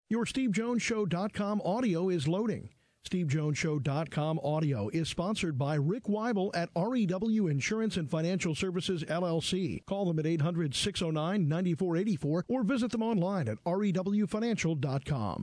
Your SteveJonesShow.com audio is loading. SteveJonesShow.com audio is sponsored by Rick Weibel at REW Insurance and Financial Services, LLC. Call them at 800-609-9484 or visit them online at rewfinancial.com.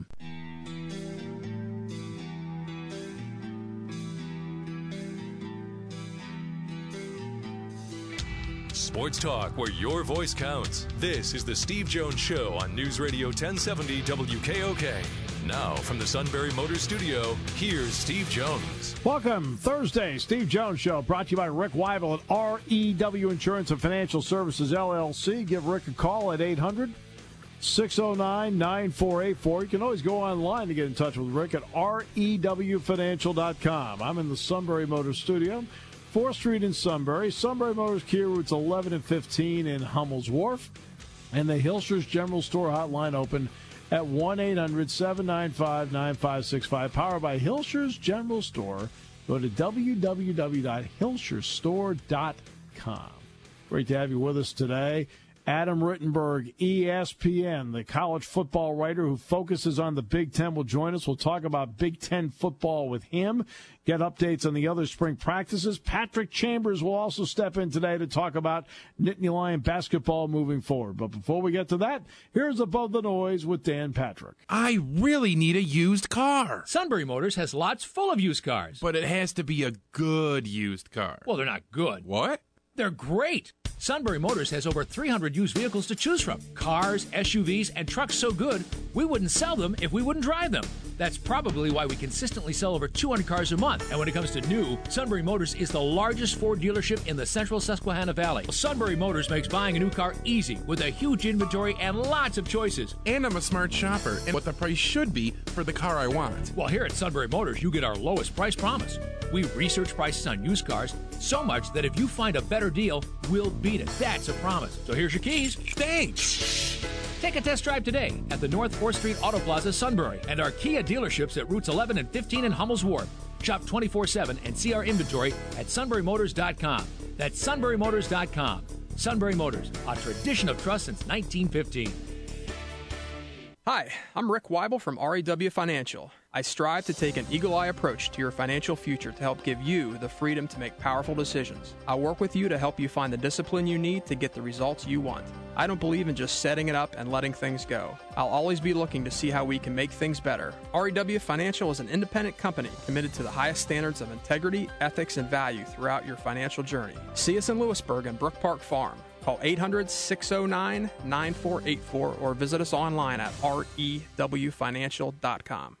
Sports talk where your voice counts. This is the Steve Jones Show on News Radio 1070 WKOK. Now, from the Sunbury Motors Studio, here's Steve Jones. Welcome. Thursday, Steve Jones Show, brought to you by Rick Weibel at REW Insurance and Financial Services, LLC. Give Rick a call at 800-609-9484. You can always go online to get in touch with Rick at rewfinancial.com. I'm in the Sunbury Motors Studio, 4th Street in Sunbury. Sunbury Motors Kia routes 11 and 15 in Hummel's Wharf. And the Hilscher's General Store hotline open at 1-800-795-9565. Powered by Hilscher's General Store. Go to www.hilscherstore.com. Great to have you with us today. Adam Rittenberg, ESPN, the college football writer who focuses on the Big Ten, will join us. We'll talk about Big Ten football with him, get updates on the other spring practices. Patrick Chambers will also step in today to talk about Nittany Lion basketball moving forward. But before we get to that, here's Above the Noise with Dan Patrick. I really need a used car. Sunbury Motors has lots full of used cars. But it has to be a good used car. Well, they're not good. What? They're great. Sunbury Motors has over 300 used vehicles to choose from. Cars, SUVs, and trucks so good, we wouldn't sell them if we wouldn't drive them. That's probably why we consistently sell over 200 cars a month. And when it comes to new, Sunbury Motors is the largest Ford dealership in the central Susquehanna Valley. Sunbury Motors makes buying a new car easy with a huge inventory and lots of choices. And I'm a smart shopper, and what the price should be for the car I want. Well, here at Sunbury Motors, you get our lowest price promise. We research prices on used cars so much that if you find a better deal, we'll beat it. That's a promise. So here's your keys. Thanks. Take a test drive today at the North 4th Street Auto Plaza, Sunbury, and our Kia dealerships at routes 11 and 15 in Hummel's Wharf. Shop 24/7 and see our inventory at sunburymotors.com. That's sunburymotors.com. Sunbury Motors, a tradition of trust since 1915. Hi, I'm Rick Weibel from REW Financial. I strive to take an eagle-eye approach to your financial future to help give you the freedom to make powerful decisions. I'll work with you to help you find the discipline you need to get the results you want. I don't believe in just setting it up and letting things go. I'll always be looking to see how we can make things better. REW Financial is an independent company committed to the highest standards of integrity, ethics, and value throughout your financial journey. See us in Lewisburg and Brook Park Farm. Call 800-609-9484 or visit us online at rewfinancial.com.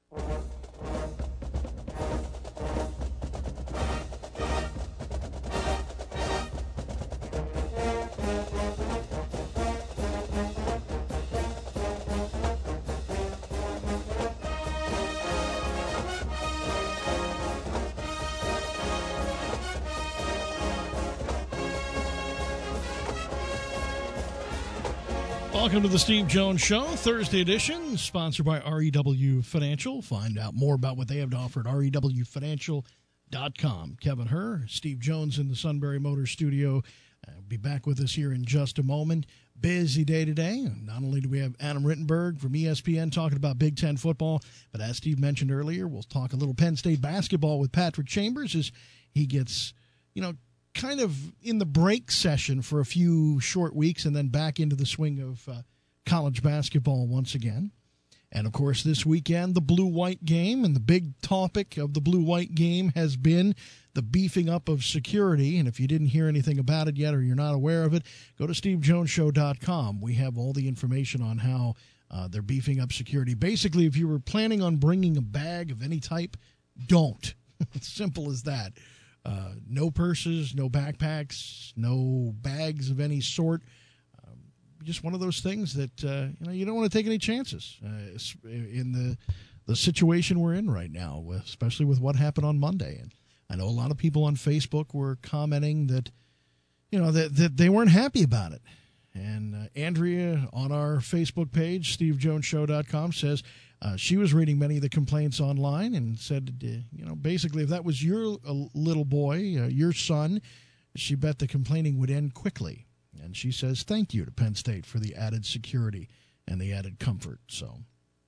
Welcome to the Steve Jones Show, Thursday edition, sponsored by REW Financial. Find out more about what they have to offer at rewfinancial.com. Kevin Herr, Steve Jones in the Sunbury Motors Studio. Be back with us here in just a moment. Busy day today. Not only do we have Adam Rittenberg from ESPN talking about Big Ten football, but as Steve mentioned earlier, we'll talk a little Penn State basketball with Patrick Chambers as he gets, kind of in the break session for a few short weeks and then back into the swing of college basketball once again. And, of course, this weekend, the blue-white game, and the big topic of the blue-white game has been the beefing up of security. And if you didn't hear anything about it yet or you're not aware of it, go to SteveJonesShow.com. We have all the information on how they're beefing up security. Basically, if you were planning on bringing a bag of any type, don't. It's simple as that. No purses, no backpacks, no bags of any sort. Just one of those things that you don't want to take any chances in the situation we're in right now, especially with what happened on Monday. And I know a lot of people on Facebook were commenting that that they weren't happy about it. And Andrea on our Facebook page, SteveJonesShow.com, says she was reading many of the complaints online and said, basically if that was your little boy, your son, she bet the complaining would end quickly. And she says thank you to Penn State for the added security and the added comfort. So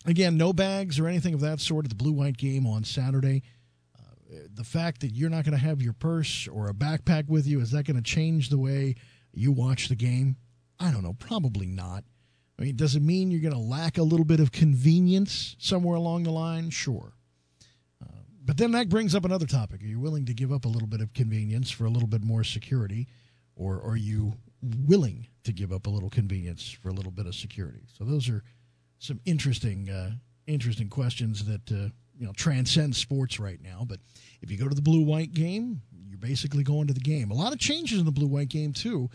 Again, no bags or anything of that sort at the blue-white game on Saturday. The fact that you're not going to have your purse or a backpack with you, is that going to change the way you watch the game? I don't know. Probably not. I mean, does it mean you're going to lack a little bit of convenience somewhere along the line? Sure. But then that brings up another topic. Are you willing to give up a little bit of convenience for a little bit more security, or are you willing to give up a little convenience for a little bit of security? So those are some interesting questions that transcend sports right now. But if you go to the blue-white game, you're basically going to the game. A lot of changes in the blue-white game, too.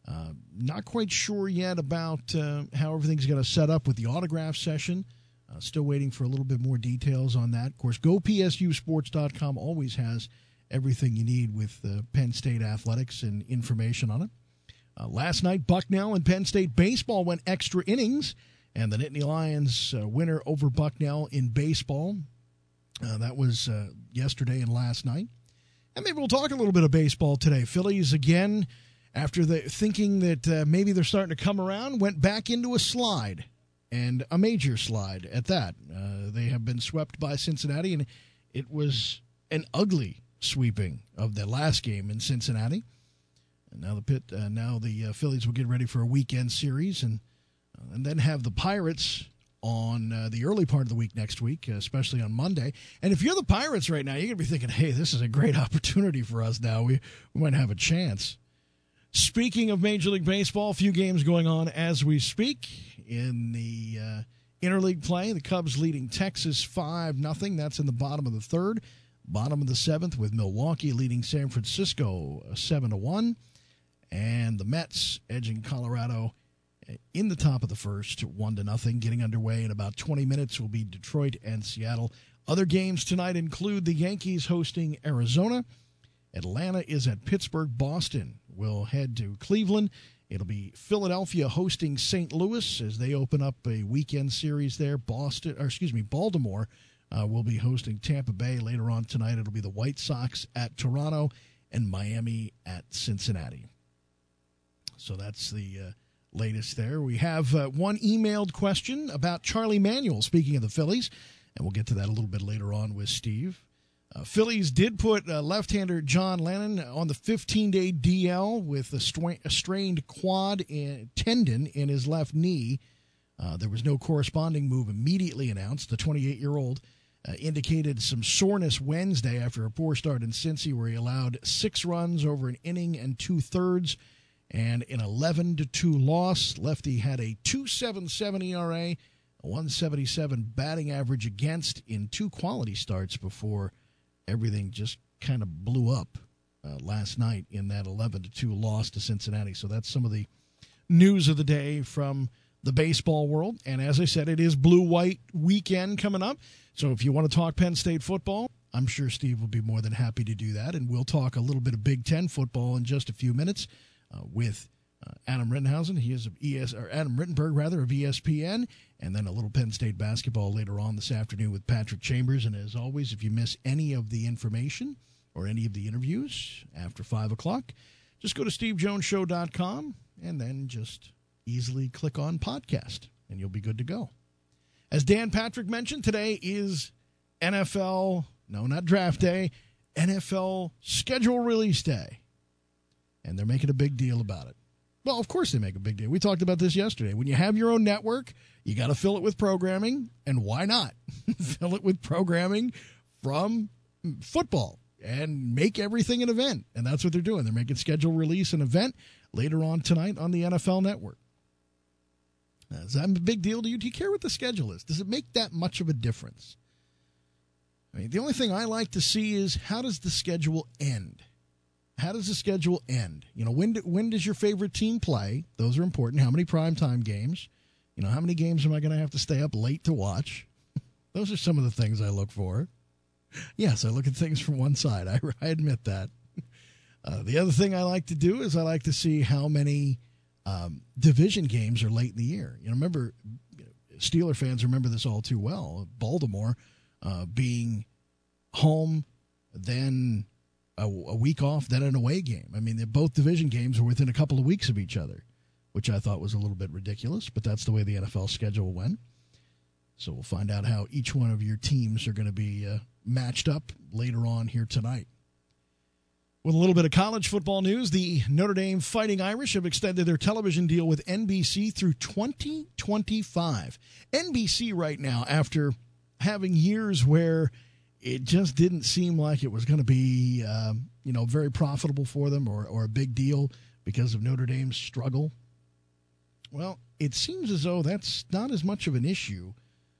Not quite sure yet about how everything's going to set up with the autograph session. Still waiting for a little bit more details on that. Of course, GoPSUSports.com always has everything you need with Penn State athletics and information on it. Last night, Bucknell and Penn State baseball went extra innings, and the Nittany Lions winner over Bucknell in baseball. That was yesterday and last night. And maybe we'll talk a little bit of baseball today. Phillies, again, after thinking that maybe they're starting to come around, went back into a slide, and a major slide at that. They have been swept by Cincinnati, and it was an ugly sweeping of the last game in Cincinnati. And now the Phillies will get ready for a weekend series, and then have the Pirates on the early part of the week next week, especially on Monday. And if you're the Pirates right now, you're going to be thinking, hey, this is a great opportunity for us now. We might have a chance. Speaking of Major League Baseball, a few games going on as we speak. In the interleague play, the Cubs leading Texas 5-0. That's in the bottom of the third. Bottom of the seventh with Milwaukee leading San Francisco 7-1. And the Mets edging Colorado in the top of the first 1-0. Getting underway in about 20 minutes will be Detroit and Seattle. Other games tonight include the Yankees hosting Arizona. Atlanta is at Pittsburgh. Boston will head to Cleveland. It'll be Philadelphia hosting St. Louis as they open up a weekend series there. Baltimore will be hosting Tampa Bay. Later on tonight, it'll be the White Sox at Toronto and Miami at Cincinnati. So that's the latest there. We have one emailed question about Charlie Manuel, speaking of the Phillies, and we'll get to that a little bit later on with Steve. Phillies did put left-hander John Lennon on the 15-day DL with a strained quad tendon in his left knee. There was no corresponding move immediately announced. The 28-year-old indicated some soreness Wednesday after a poor start in Cincy, where he allowed 6 runs over an inning and 2/3, and an 11-2 loss. Lefty had a 2.77 ERA, a 177 batting average against in 2 quality starts before everything just kind of blew up last night in that 11-2 loss to Cincinnati. So that's some of the news of the day from the baseball world. And as I said, it is blue-white weekend coming up. So if you want to talk Penn State football, I'm sure Steve will be more than happy to do that. And we'll talk a little bit of Big Ten football in just a few minutes with Adam Rittenhausen. He is Adam Rittenberg, of ESPN, and then a little Penn State basketball later on this afternoon with Patrick Chambers. And as always, if you miss any of the information or any of the interviews after 5 o'clock, just go to stevejonesshow.com and then just easily click on podcast, and you'll be good to go. As Dan Patrick mentioned, today is NFL, no, not draft day, NFL schedule release day. And they're making a big deal about it. Well, of course they make a big deal. We talked about this yesterday. When you have your own network, you got to fill it with programming, and why not? Fill it with programming from football and make everything an event. And that's what they're doing. They're making schedule release an event later on tonight on the NFL Network. Is that a big deal to you? Do you care what the schedule is? Does it make that much of a difference? I mean, the only thing I like to see is, how does the schedule end? How does the schedule end? You know, when does your favorite team play? Those are important. How many primetime games? You know, how many games am I going to have to stay up late to watch? Those are some of the things I look for. Yes, I look at things from one side. I admit that. The other thing I like to do is I like to see how many division games are late in the year. You know, remember, Steeler fans remember this all too well. Baltimore being home, then a week off, then an away game. I mean, both division games were within a couple of weeks of each other, which I thought was a little bit ridiculous, but that's the way the NFL schedule went. So we'll find out how each one of your teams are going to be matched up later on here tonight. With a little bit of college football news, the Notre Dame Fighting Irish have extended their television deal with NBC through 2025. NBC right now, after having years where it just didn't seem like it was going to be, very profitable for them or a big deal because of Notre Dame's struggle. Well, it seems as though that's not as much of an issue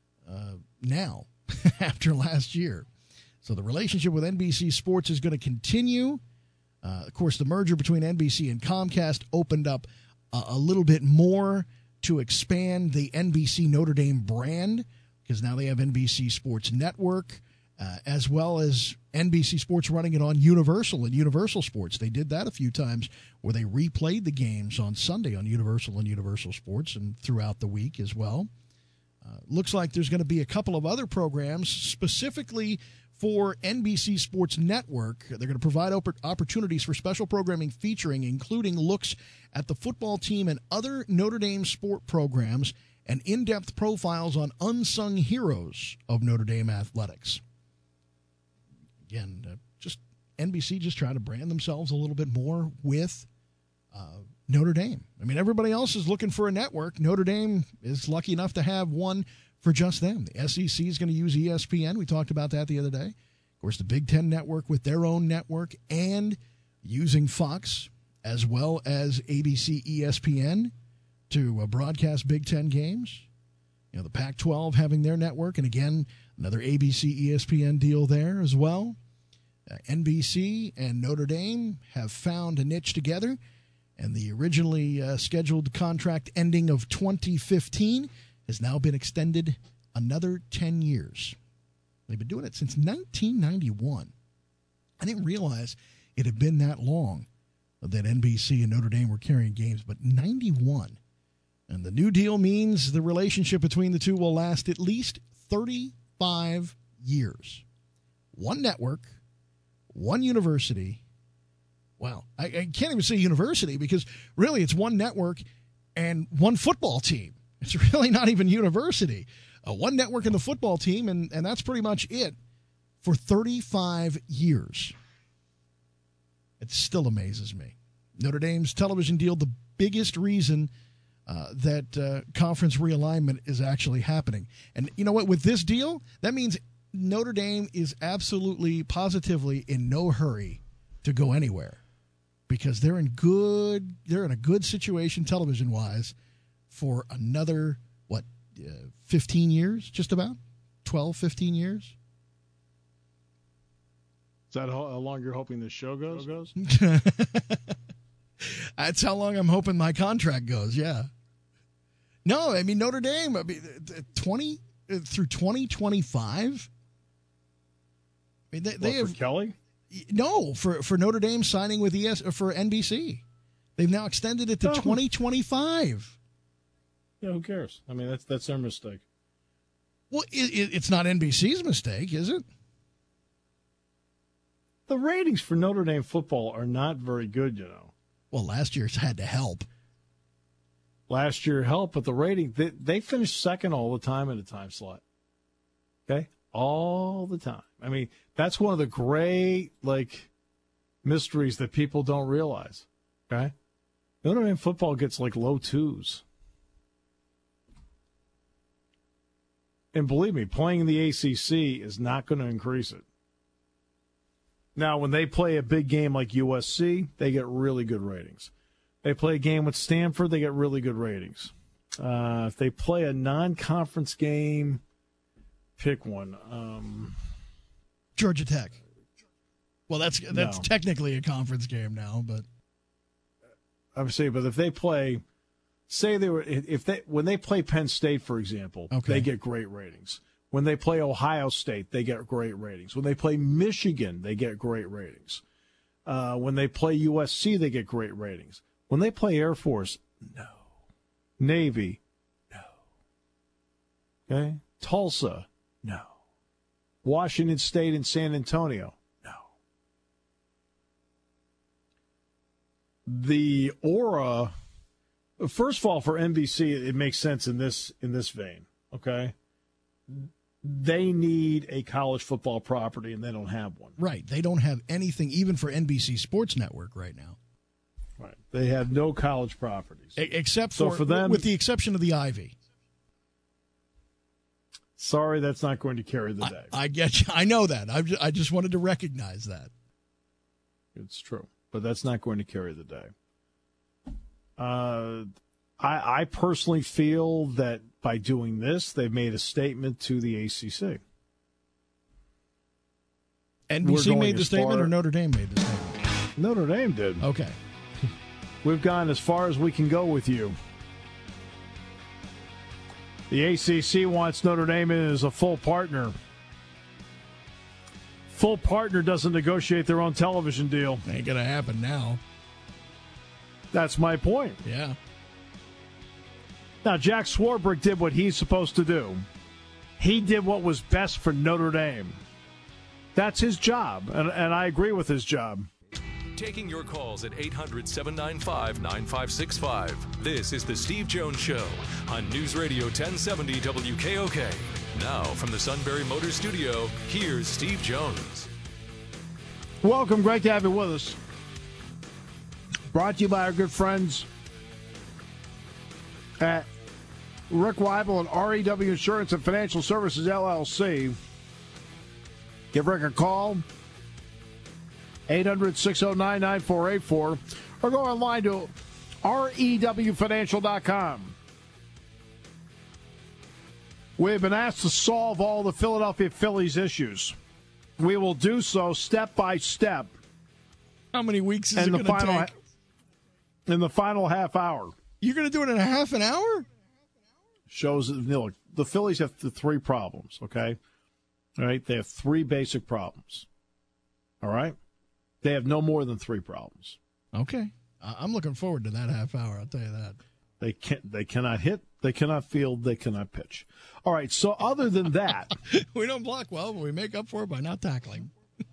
now after last year. So the relationship with NBC Sports is going to continue. Of course, the merger between NBC and Comcast opened up a little bit more to expand the NBC Notre Dame brand, because now they have NBC Sports Network, as well as NBC Sports running it on Universal and Universal Sports. They did that a few times where they replayed the games on Sunday on Universal and Universal Sports and throughout the week as well. Looks like there's going to be a couple of other programs specifically for NBC Sports Network. They're going to provide opportunities for special programming featuring, including looks at the football team and other Notre Dame sport programs and in-depth profiles on unsung heroes of Notre Dame athletics. Again, just NBC just trying to brand themselves a little bit more with Notre Dame. I mean, everybody else is looking for a network. Notre Dame is lucky enough to have one for just them. The SEC is going to use ESPN. We talked about that the other day. Of course, the Big Ten Network with their own network and using Fox as well as ABC ESPN to broadcast Big Ten games. The Pac-12 having their network, and again, another ABC ESPN deal there as well. NBC and Notre Dame have found a niche together, and the originally scheduled contract ending of 2015 has now been extended another 10 years. They've been doing it since 1991. I didn't realize it had been that long that NBC and Notre Dame were carrying games, but 91. And the new deal means the relationship between the two will last at least 35 years. One network, one university. Wow, I can't even say university because really it's one network and one football team. It's really not even university. One network and the football team, and that's pretty much it for 35 years. It still amazes me. Notre Dame's television deal, the biggest reason that conference realignment is actually happening. And you know what? With this deal, that means Notre Dame is absolutely, positively in no hurry to go anywhere because they're in a good situation television-wise for another, 15 years, just about? 12, 15 years? Is that how long you're hoping this show goes? That's how long I'm hoping my contract goes, yeah. No, I mean, Notre Dame, through 2025? I mean, they have, for Kelly? No, for Notre Dame signing with for NBC. They've now extended it to 2025. Yeah, who cares? I mean, that's their mistake. Well, it's not NBC's mistake, is it? The ratings for Notre Dame football are not very good, Well, last year's had to help. Last year helped, but the rating, they finished second all the time in a time slot. Okay? All the time. I mean, that's one of the great, mysteries that people don't realize. Okay? Notre Dame football gets, low twos. And believe me, playing in the ACC is not going to increase it. Now, when they play a big game like USC, they get really good ratings. They play a game with Stanford, they get really good ratings. If they play a non-conference game, pick one. Georgia Tech. Well, that's technically a conference game now, but I would say, but if they play, when they play Penn State, for example, they get great ratings. When they play Ohio State, they get great ratings. When they play Michigan, they get great ratings. When they play USC, they get great ratings. When they play Air Force, no. Navy, no. Okay? Tulsa, no. Washington State and San Antonio, no. The aura, first of all, for NBC, it makes sense in this vein, okay? they need a college football property, and they don't have one. Right. They don't have anything, even for NBC Sports Network right now. Right. They have no college properties. Except for them, with the exception of the Ivy. Sorry, that's not going to carry the day. I get you. I know that. I just wanted to recognize that. It's true. But that's not going to carry the day. I personally feel that by doing this, they've made a statement to the ACC. NBC made the statement or Notre Dame made the statement? Notre Dame did. Okay. We've gone as far as we can go with you. The ACC wants Notre Dame in as a full partner. Full partner doesn't negotiate their own television deal. Ain't going to happen now. That's my point. Yeah. Now, Jack Swarbrick did what he's supposed to do. He did what was best for Notre Dame. That's his job, and I agree with his job. Taking your calls at 800-795-9565. This is the Steve Jones Show on News Radio 1070 WKOK. Now, from the Sunbury Motors Studio, here's Steve Jones. Welcome. Great to have you with us. Brought to you by our good friends at Rick Weibel and REW Insurance and Financial Services, LLC. Give Rick a call, 800-609-9484, or go online to rewfinancial.com. We've been asked to solve all the Philadelphia Phillies issues. We will do so step by step. How many weeks is it going to take? In the final half hour. You're going to do it in a half an hour? Shows that, look, the Phillies have the three problems, okay? All right? They have three basic problems. All right? They have no more than three problems. Okay. I'm looking forward to that half hour, I'll tell you that. They cannot hit, they cannot field, they cannot pitch. All right, so other than that. We don't block well, but we make up for it by not tackling.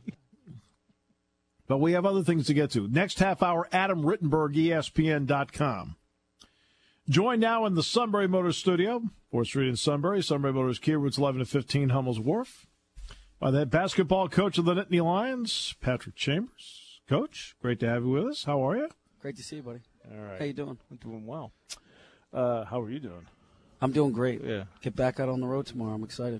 But we have other things to get to. Next half hour, Adam Rittenberg, ESPN.com. Joined now in the Sunbury Motors studio, 4th Street in Sunbury, Sunbury Motors, Kia Routes 11 to 15, Hummel's Wharf, by the basketball coach of the Nittany Lions, Patrick Chambers. Coach, great to have you with us. How are you? Great to see you, buddy. All right. How you doing? I'm doing well. How are you doing? I'm doing great. Yeah. Get back out on the road tomorrow. I'm excited.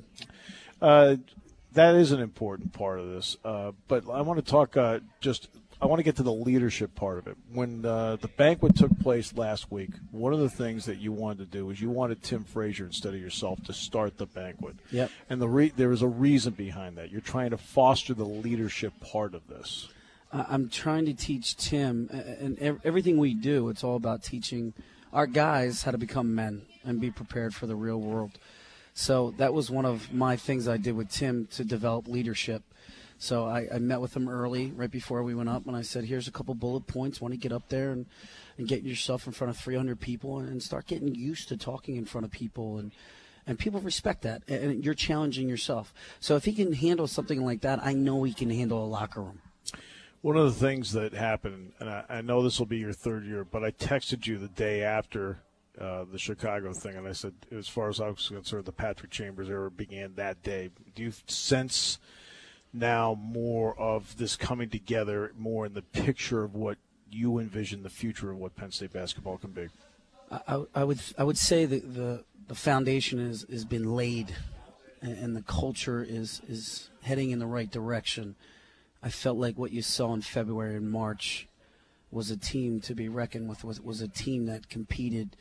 That is an important part of this. But I want to talk I want to get to the leadership part of it. When the banquet took place last week, one of the things that you wanted to do was you wanted Tim Frazier instead of yourself to start the banquet. Yep. And there was a reason behind that. You're trying to foster the leadership part of this. I'm trying to teach Tim, and everything we do, it's all about teaching our guys how to become men and be prepared for the real world. So that was one of my things I did with Tim to develop leadership. So I met with him early, right before we went up, and I said, here's a couple bullet points. Why don't you get up there and get yourself in front of 300 people and start getting used to talking in front of people. And people respect that, and you're challenging yourself. So if he can handle something like that, I know he can handle a locker room. One of the things that happened, and I know this will be your third year, but I texted you the day after the Chicago thing, and I said, as far as I was concerned, the Patrick Chambers era began that day. Do you sense now more of this coming together, more in the picture of what you envision the future of what Penn State basketball can be? I would say that the foundation has been laid, and the culture is heading in the right direction. I felt like what you saw in February and March was a team to be reckoned with, was a team that competed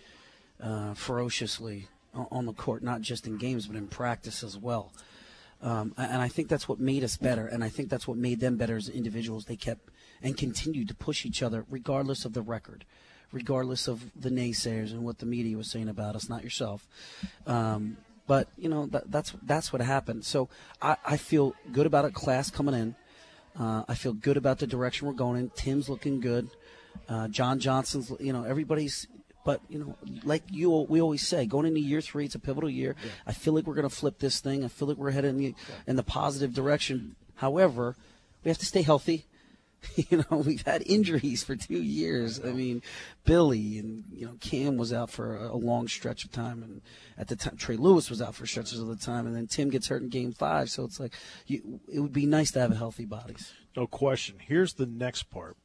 ferociously on the court, not just in games but in practice as well. And I think that's what made us better, and I think that's what made them better as individuals. They kept and continued to push each other regardless of the record, regardless of the naysayers and what the media was saying about us, not yourself. But, you know, that's what happened. So I feel good about a class coming in. I feel good about the direction we're going in. Tim's looking good. John Johnson's, you know, everybody's. But, you know, like we always say, going into year 3, it's a pivotal year. Yeah. I feel like we're going to flip this thing. I feel like we're headed in the positive direction. However, we have to stay healthy, We've had injuries for 2 years. I mean, Billy and, Cam was out for a long stretch of time. And at the time, Trey Lewis was out for stretches of the time. And then Tim gets hurt in Game 5. So it's like, it would be nice to have healthy bodies. No question. Here's the next part.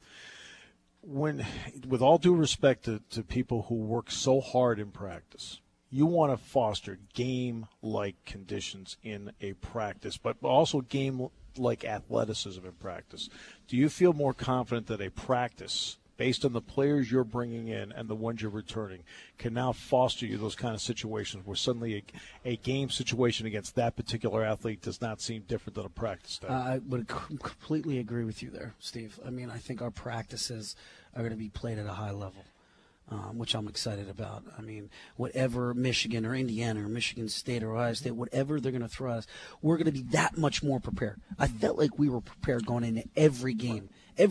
With all due respect to people who work so hard in practice, you want to foster game-like conditions in a practice, but also game-like athleticism in practice. Do you feel more confident that a practice, based on the players you're bringing in and the ones you're returning, can now foster you those kind of situations where suddenly a game situation against that particular athlete does not seem different than a practice day? I would completely agree with you there, Steve. I mean, I think our practices are going to be played at a high level. Which I'm excited about. I mean, whatever Michigan or Indiana or Michigan State or Ohio State, whatever they're going to throw us, we're going to be that much more prepared. I felt like we were prepared going into every game.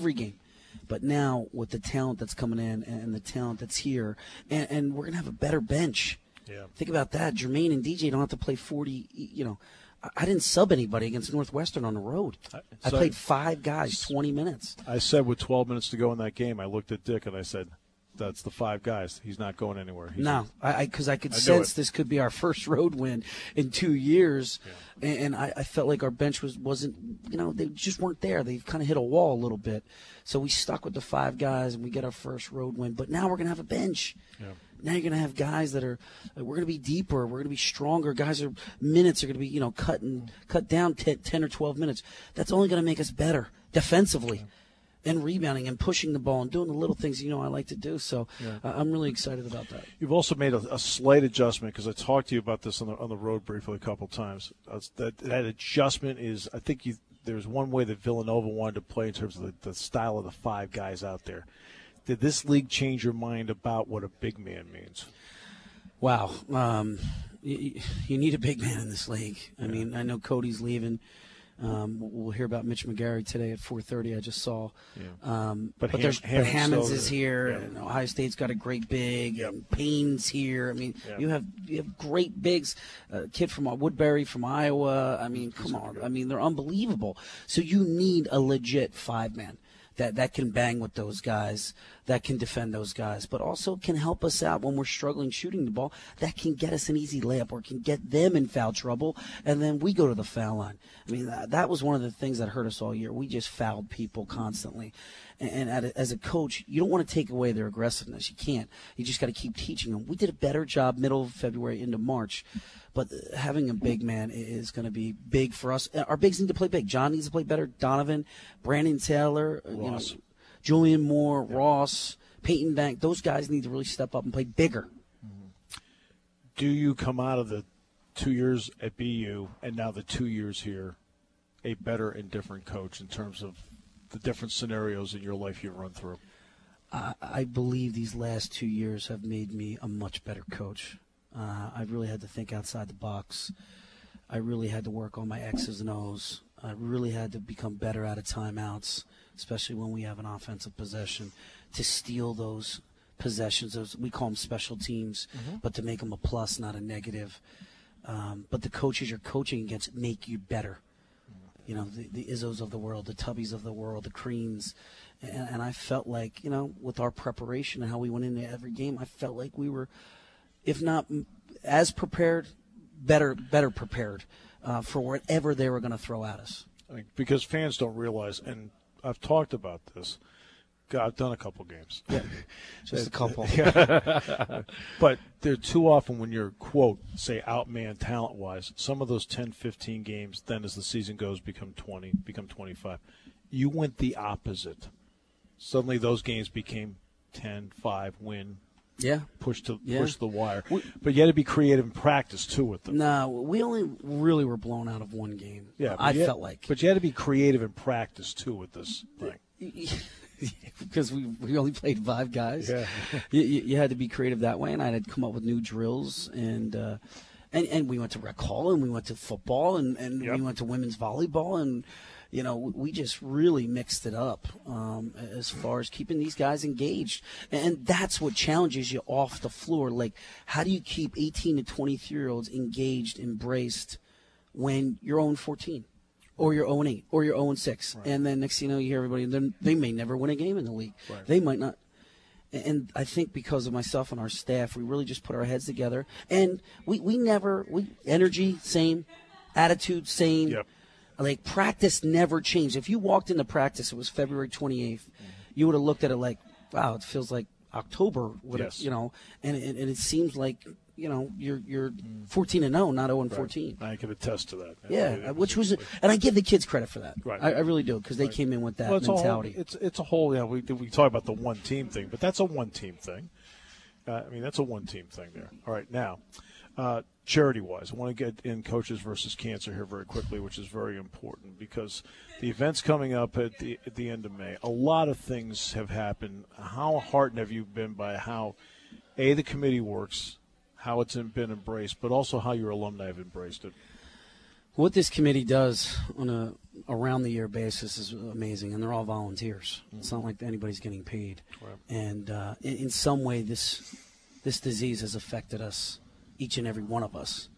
But now with the talent that's coming in and the talent that's here, and we're going to have a better bench. Yeah. Think about that. Jermaine and DJ don't have to play 40, I didn't sub anybody against Northwestern on the road. I played 5 guys, 20 minutes. I said with 12 minutes to go in that game, I looked at Dick and I said, that's the 5 guys. He's not going anywhere. Because I could sense this could be our first road win in 2 years, and I felt like our bench wasn't, they just weren't there. They kind of hit a wall a little bit, so we stuck with the 5 guys and we get our first road win. But now we're gonna have a bench. Yeah. Now you're gonna have guys that we're gonna be deeper. We're gonna be stronger. Minutes are gonna be cut down 10 or 12 minutes. That's only gonna make us better defensively. Yeah. And rebounding and pushing the ball and doing the little things I like to do. So I'm really excited about that. You've also made a slight adjustment, because I talked to you about this on the road briefly a couple times. That adjustment is, I think there's one way that Villanova wanted to play in terms of the style of the 5 guys out there. Did this league change your mind about what a big man means? Wow. You need a big man in this league. I mean, I know Cody's leaving. We'll hear about Mitch McGarry today at 4:30. I just saw, but Hammonds is here, and Ohio State's got a great big, and Payne's here. I mean, you have great bigs. Kid from Woodbury from Iowa. I mean, come on. I mean, they're unbelievable. So you need a legit 5-man that can bang with those guys, that can defend those guys, but also can help us out when we're struggling shooting the ball, that can get us an easy layup or can get them in foul trouble, and then we go to the foul line. I mean, that was one of the things that hurt us all year. We just fouled people constantly. And as a coach, you don't want to take away their aggressiveness. You can't. You just got to keep teaching them. We did a better job middle of February into March. But having a big man is going to be big for us. Our bigs need to play big. John needs to play better. Donovan, Brandon Taylor, Ross. Julian Moore, Ross, Peyton Bank. Those guys need to really step up and play bigger. Do you come out of the 2 years at BU and now the 2 years here a better and different coach in terms of the different scenarios in your life you run through? I believe these last 2 years have made me a much better coach. I really had to think outside the box. I really had to work on my X's and O's. I really had to become better out of timeouts, especially when we have an offensive possession, to steal those possessions. We call them special teams, but to make them a plus, not a negative. But the coaches you're coaching against make you better. The Izzos of the world, the Tubbies of the world, the Creans. And I felt like, with our preparation and how we went into every game, I felt like we were, if not as prepared, better prepared for whatever they were going to throw at us. Because fans don't realize, and I've talked about this. God, I've done a couple games. Yeah, just a couple. But they're too often when you're, quote, say, outman talent-wise, some of those 10, 15 games, then as the season goes, become 20, become 25. You went the opposite. Suddenly those games became 10-5 win. Yeah. Push the wire. But you had to be creative in practice, too, with them. No, we only really were blown out of one game. Yeah, I felt like. But you had to be creative in practice, too, with this thing. Because we only played 5 guys. Yeah. you had to be creative that way, and I had to come up with new drills. And we went to rec hall, and we went to football, and we went to women's volleyball, and we just really mixed it up as far as keeping these guys engaged. And that's what challenges you off the floor. Like, how do you keep 18 to 23-year-olds engaged, embraced when you're 0-14? or you're 0-8, or you're 0-6. Right. And then next thing you know, you hear everybody, they may never win a game in the league. Right. They might not. And I think because of myself and our staff, we really just put our heads together. And we energy, same. Attitude, same. Yep. Like, practice never changed. If you walked into practice, it was February 28th, you would have looked at it like, wow, it feels like October. Yes. You know, and it seems like, you know, you're 14-0, not 0-14. I can attest to that. Yeah, which was, and I give the kids credit for that. Right. I really do, because they came in with that mentality. It's a whole. You know, we talk about the one team thing, but that's a one team thing. That's a one team thing there. All right, now, charity wise, I want to get in Coaches versus Cancer here very quickly, which is very important because the event's coming up at the end of May. A lot of things have happened. How heartened have you been by how the committee works, how it's been embraced, but also how your alumni have embraced it? What this committee does on a around-the-year basis is amazing, and they're all volunteers. It's not like anybody's getting paid. Right. And in some way, this disease has affected us, each and every one of us.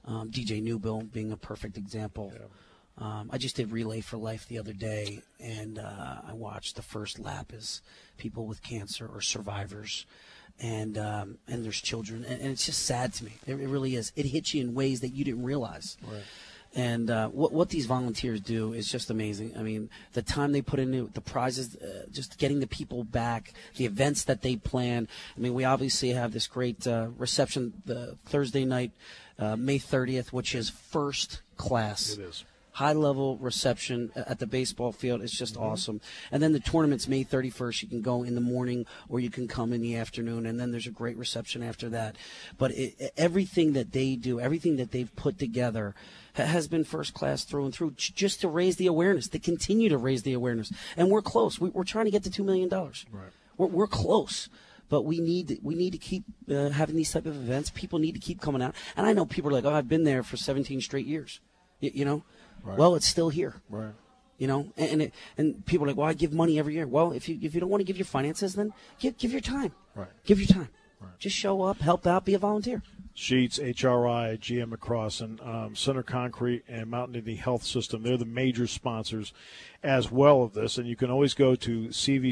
DJ Newbill being a perfect example. Yeah. I just did Relay for Life the other day, and I watched the first lap as people with cancer or survivors. And there's children, and it's just sad to me. It really is. It hits you in ways that you didn't realize. Right. And what these volunteers do is just amazing. I mean, the time they put into the prizes, just getting the people back, the events that they plan. I mean, we obviously have this great reception the Thursday night, May 30th, which is first class. It is. High-level reception at the baseball field. It's just awesome. And then the tournament's May 31st. You can go in the morning or you can come in the afternoon, and then there's a great reception after that. But everything that they do, everything that they've put together has been first class through and through, just to raise the awareness, to continue to raise the awareness. And we're close. We're trying to get to $2 million. Right. We're close. But we need to keep having these type of events. People need to keep coming out. And I know people are like, oh, I've been there for 17 straight years. You know? Right. Well, it's still here. Right. You know, and people are like, well, I give money every year. Well, if you don't want to give your finances, then give your time. Right. Give your time. Right. Just show up, help out, be a volunteer. Sheets, HRI, GM McCrossin, Center Concrete, and Mountain Indian Health System. They're the major sponsors as well of this. And you can always go to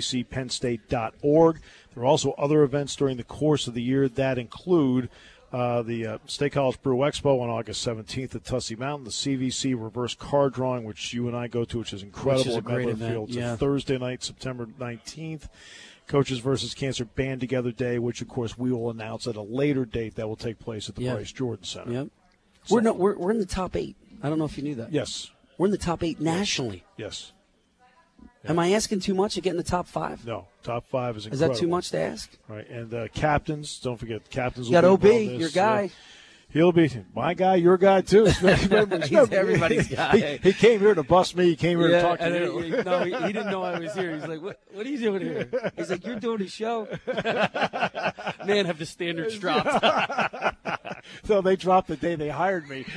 cvcpennstate.org. There are also other events during the course of the year that include the State College Brew Expo on August 17th at Tussey Mountain, the CVC reverse car drawing, which you and I go to, which is incredible. Which is a great event. Field. It's yeah. a Thursday night, September 19th. Coaches versus Cancer Band Together Day, which, of course, we will announce at a later date that will take place at the Bryce Jordan Center. Yep. So, we're in the top 8. I don't know if you knew that. Yes. We're in the top 8 nationally. Yes. Yeah. Am I asking too much to get in the top 5? No. Top 5 is incredible. Is that too much to ask? Right. And captains, don't forget, captains will got be OB, on this. your guy. He'll be my guy, your guy, too. He's everybody's guy. He came here to bust me. He came here to talk to you. No, he didn't know I was here. He's like, what are you doing here? He's like, you're doing a show? Man, have the standards dropped. So they dropped the day they hired me.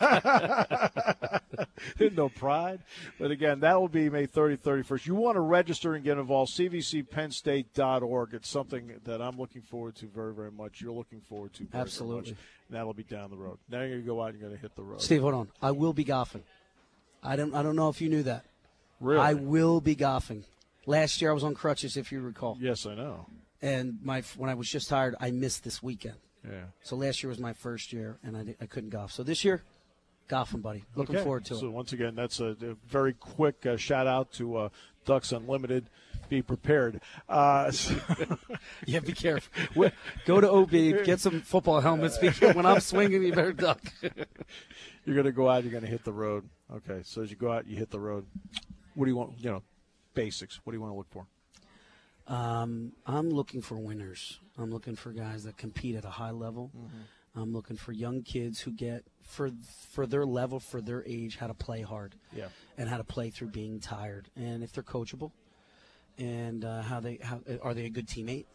There's no pride. But, again, that will be May 30th, 31st. You want to register and get involved, cvcpennstate.org. It's something that I'm looking forward to very, very much. You're looking forward to very, Absolutely. very much. And that'll be down the road. Now you're going to go out and you're going to hit the road. Steve, hold on. I will be golfing. I don't know if you knew that. Really? I will be golfing. Last year I was on crutches, if you recall. Yes, I know. And when I was just hired, I missed this weekend. Yeah. So last year was my first year, and I couldn't golf. So this year, golfing, buddy. Looking forward to it. So once again, that's a very quick shout out to Ducks Unlimited. Be prepared. Yeah, be careful. Go to OB, get some football helmets. When I'm swinging, you better duck. You're going to go out. You're going to hit the road. Okay. So as you go out, you hit the road. What do you want? Basics. What do you want to look for? I'm looking for winners. I'm looking for guys that compete at a high level. Mm-hmm. I'm looking for young kids who get, for their level, for their age, how to play hard. Yeah. And how to play through being tired. And if they're coachable, and are they a good teammate?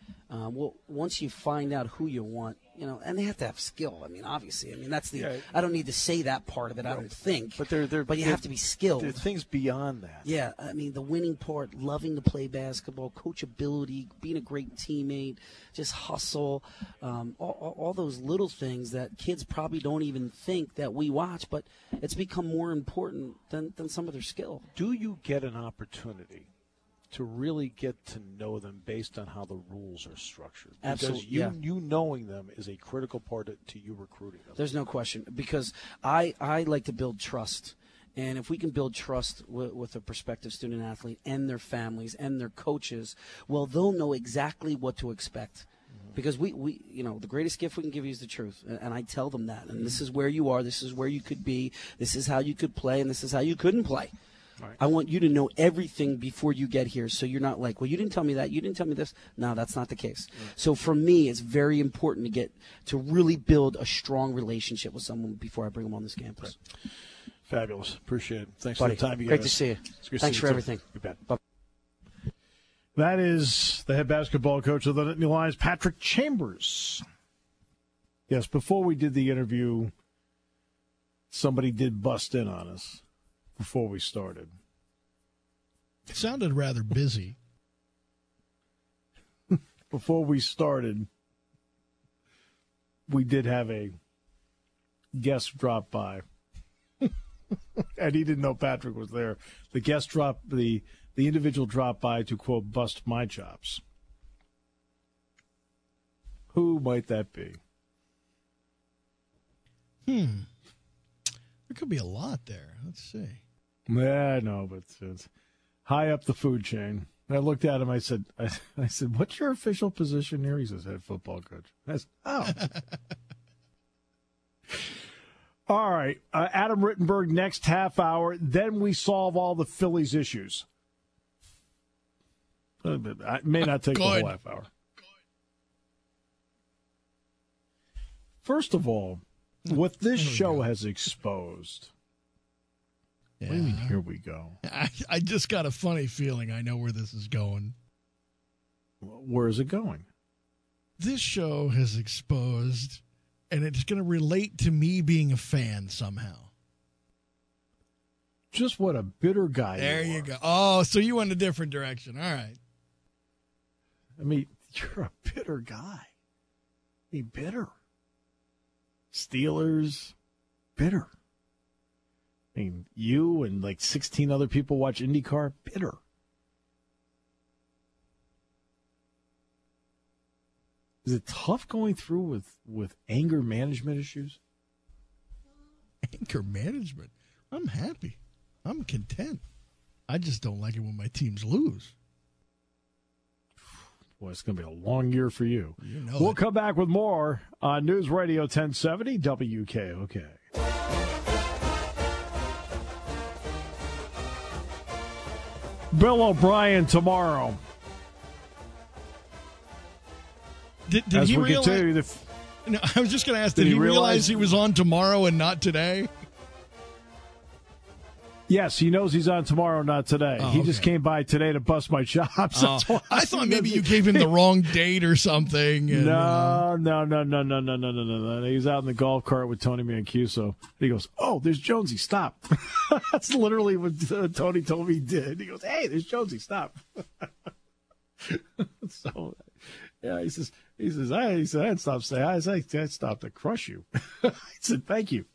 Well, once you find out who you want, and they have to have skill. I mean, obviously. I mean, that's I don't need to say that part of it, I don't think. But you have to be skilled. There are things beyond that. Yeah, I mean, the winning part, loving to play basketball, coachability, being a great teammate, just hustle, all those little things that kids probably don't even think that we watch, but it's become more important than some of their skill. Do you get an opportunity to really get to know them based on how the rules are structured? Absolutely. Because you knowing them is a critical part to you recruiting them. There's no question, because I like to build trust. And if we can build trust with a prospective student athlete and their families and their coaches, well, they'll know exactly what to expect. Because we the greatest gift we can give you is the truth. And I tell them that. And this is where you are. This is where you could be. This is how you could play. And this is how you couldn't play. Right. I want you to know everything before you get here, so you're not like, well, you didn't tell me that, you didn't tell me this. No, that's not the case. Right. So for me, it's very important to really build a strong relationship with someone before I bring them on this campus. Right. Fabulous. Appreciate it. Thanks Buddy, for the time you Great gave us. to see you. Thanks for everything. You bet. Bye. That is the head basketball coach of the Nittany Lions, Patrick Chambers. Yes, before we did the interview, somebody did bust in on us before we started. It sounded rather busy. Before we started, we did have a guest drop by. And he didn't know Patrick was there. The guest dropped, the individual dropped by to, quote, bust my chops. Who might that be? There could be a lot there. Let's see. Yeah, I know, but it's high up the food chain. I looked at him. I said, "What's your official position here?" He says, "Head football coach." I said, "Oh." All right, Adam Rittenberg next half hour. Then we solve all the Phillies issues. It may not take the whole half hour. First of all, what this show has exposed. Yeah. What do you mean, here we go? I just got a funny feeling I know where this is going. Where is it going? This show has exposed, and it's going to relate to me being a fan somehow. Just what a bitter guy there you are. You go. Oh, so you went a different direction. All right. I mean, you're a bitter guy. Be bitter. Steelers, bitter. I mean, you and like 16 other people watch IndyCar, bitter. Is it tough going through with anger management issues? Anger management? I'm happy. I'm content. I just don't like it when my teams lose. Boy, it's going to be a long year for you. We'll come back with more on News Radio 1070 WKOK. Bill O'Brien tomorrow. Did he realize? No, I was just going to ask, did he realize he was on tomorrow and not today? Yes, he knows he's on tomorrow, not today. He just came by today to bust my chops. I thought maybe you gave him the wrong date or something. And, No. He was out in the golf cart with Tony Mancuso. He goes, "Oh, there's Jonesy, stop." That's literally what Tony told me he did. He goes, "Hey, there's Jonesy, stop." So, yeah, he says, I didn't stop saying, I stopped to crush you. I said, "Thank you."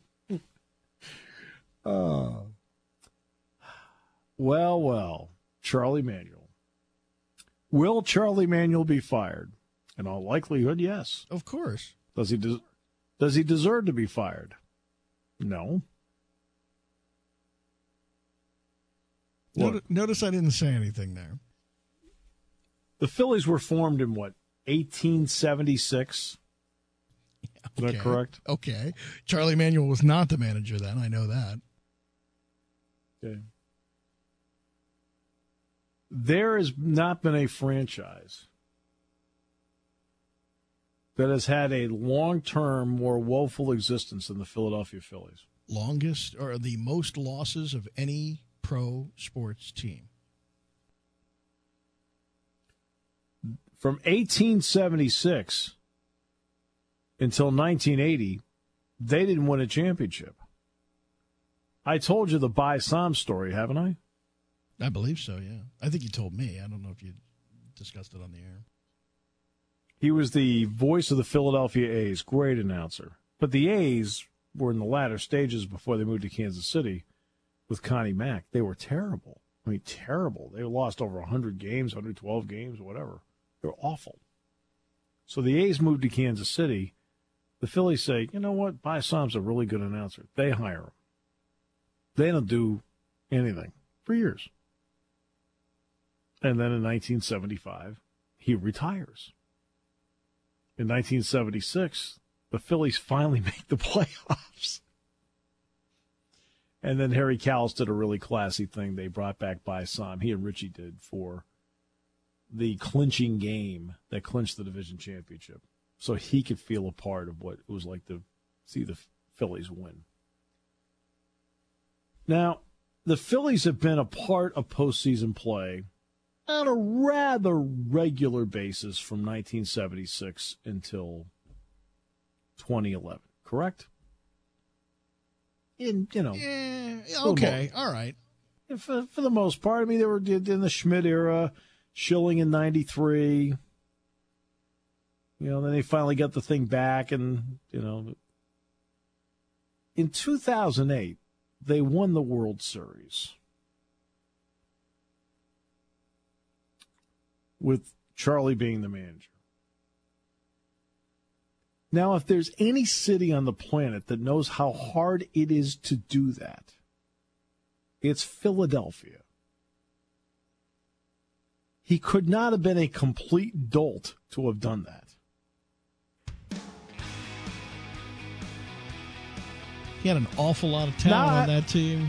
Well, Charlie Manuel. Will Charlie Manuel be fired? In all likelihood, yes. Of course. Does he deserve to be fired? No. Notice I didn't say anything there. The Phillies were formed in, 1876? Okay. Is that correct? Okay. Charlie Manuel was not the manager then. I know that. Okay. There has not been a franchise that has had a long-term, more woeful existence than the Philadelphia Phillies. Longest or the most losses of any pro sports team. From 1876 until 1980, they didn't win a championship. I told you the By Sam story, haven't I? I believe so, yeah. I think you told me. I don't know if you discussed it on the air. He was the voice of the Philadelphia A's, great announcer. But the A's were in the latter stages before they moved to Kansas City with Connie Mack. They were terrible. I mean, terrible. They lost over 100 games, 112 games, whatever. They were awful. So the A's moved to Kansas City. The Phillies say, you know what, By Sam's a really good announcer. They hire him. They don't do anything for years. And then in 1975, he retires. In 1976, the Phillies finally make the playoffs. And then Harry Kalas did a really classy thing. They brought back By Sam. He and Richie did for the clinching game that clinched the division championship. So he could feel a part of what it was like to see the Phillies win. Now, the Phillies have been a part of postseason play on a rather regular basis from 1976 until 2011, correct? Okay, all right. For the most part, I mean, they were in the Schmidt era, Schilling in 93. Then they finally got the thing back, and, in 2008, they won the World Series with Charlie being the manager. Now, if there's any city on the planet that knows how hard it is to do that, it's Philadelphia. He could not have been a complete dolt to have done that. He had an awful lot of talent on that team.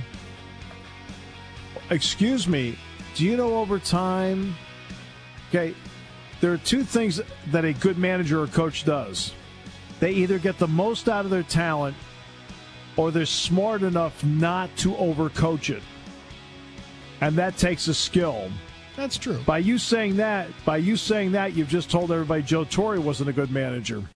Excuse me. Do you know over time? Okay, there are two things that a good manager or coach does. They either get the most out of their talent or they're smart enough not to overcoach it. And that takes a skill. That's true. By you saying that, you've just told everybody Joe Torre wasn't a good manager.